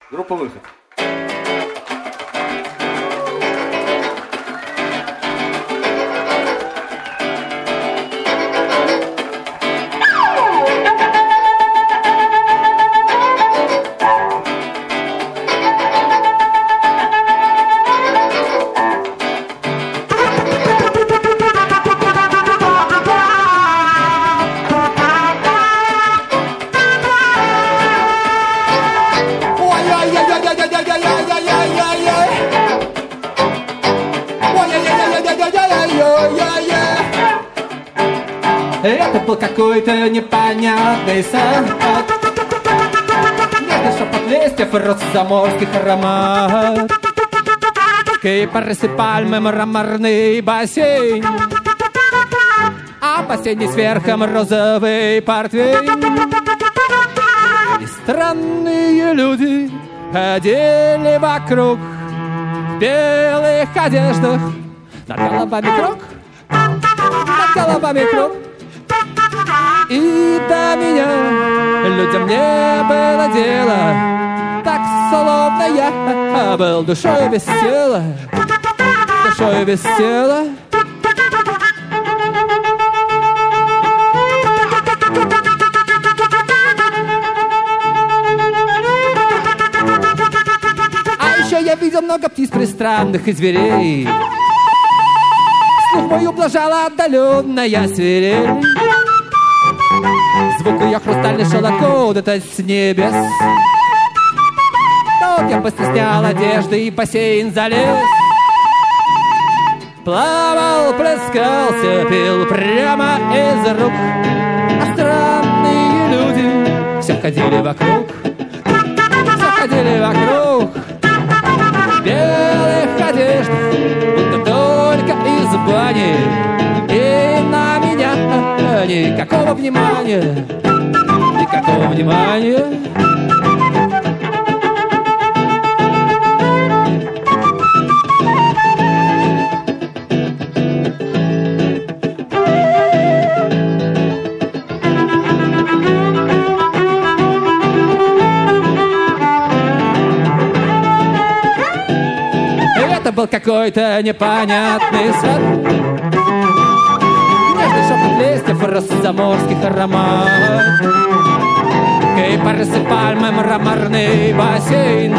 Группа «Выход». Это был какой-то непонятный сон. Нежный шепот листьев и рост заморских аромат. Кипарисы, пальмы, мраморный бассейн, а бассейне сверхом розовый портвейн. И странные люди ходили вокруг в белых одеждах. Над головами круг, над головами круг. И до меня людям не было дела, так словно я был душой без тела, душой без тела. А еще я видел много птиц пристранных и зверей. Слух мой ублажала отдаленная свирель. Звук ее хрустальный шел откуда-то с небес. Тут я быстро снял одежды и в бассейн залез. Плавал, плескался, пил прямо из рук. А странные люди все ходили вокруг, все ходили вокруг. В белых одеждах, будто только из бани. И на меня никакого внимания, никакого внимания. Это был какой-то непонятный сон. Нежный шепот листьев, рост заморских аромат. Кипарисы, пальмы, мраморный бассейн,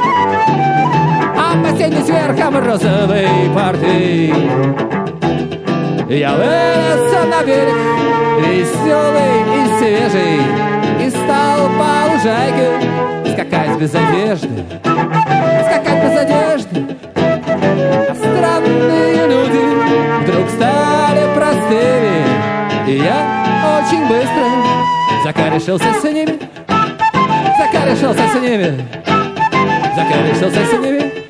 а в бассейне сверхом розовый портвейн. Я вылез на берег, веселый и свежий, и стал по лужайке скакать без одежды, скакать без одежды. А странные люди вдруг стали простыми, и я очень быстро закорешился с ними, закорешился с ними, закорешился с ними.